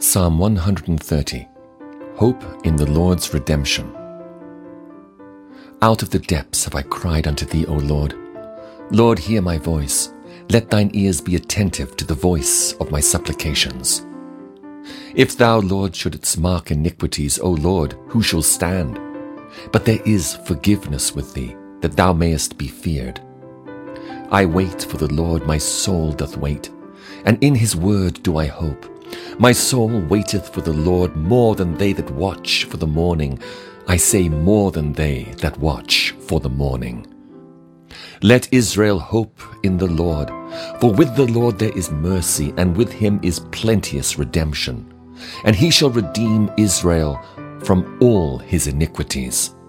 Psalm 130. Hope in the Lord's redemption. Out of the depths have I cried unto thee, O Lord. Lord, hear my voice. Let thine ears be attentive to the voice of my supplications. If thou, Lord, shouldest mark iniquities, O Lord, who shall stand? But there is forgiveness with thee, that thou mayest be feared. I wait for the Lord, my soul doth wait, and in his word do I hope. My soul waiteth for the Lord more than they that watch for the morning. I say more than they that watch for the morning. Let Israel hope in the Lord, for with the Lord there is mercy, and with him is plenteous redemption. And he shall redeem Israel from all his iniquities.